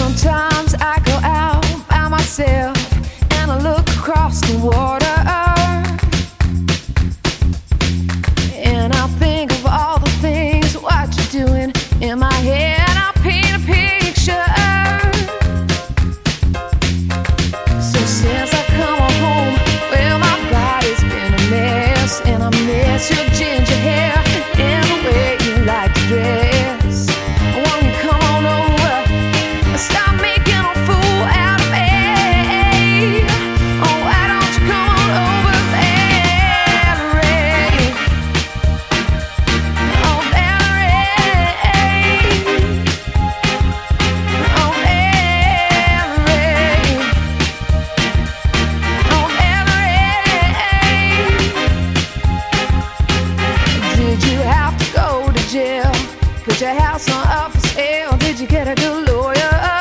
Sometimes I go out by myself and I look across the water, and I think of all the things what you're doing. In my head I paint a picture. So since I come home, well, my body's been a mess, and I miss your ginger hair and the way you like to dress. Won't you come on over? Stop making a fool out of me. Oh, why don't you come on over, Valerie? Oh, Valerie. Oh, Valerie. Oh, Valerie. Did you have to go to jail? Put your house on up for sale? Did you get a good lawyer?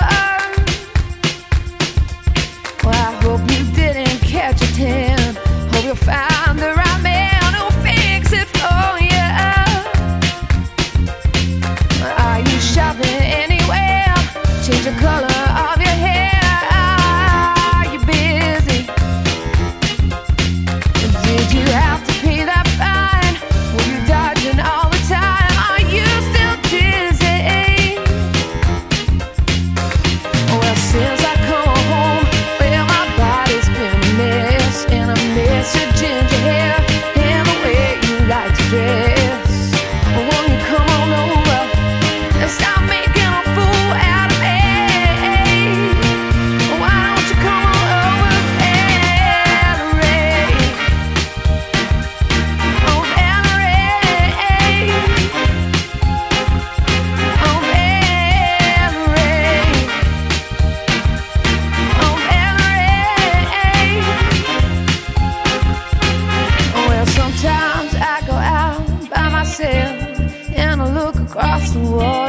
Well, I hope you didn't catch a tan. Hope you'll find the right man who'll fix it for you. Are you shopping anywhere? Change the color of your hair. Are you busy? Did you have to pay that fine? Were you dodging all the time? Are you still dizzy? Well, since I come home, well, my body's been a mess, and I miss your ginger hair and the way you like to dress. Won't you come on over and stop making a fool out of me? Why don't you come on over, Valerie? Oh, Valerie. Oh, Valerie. Oh, Valerie. Well, sometimes I go out by myself and I look across the water.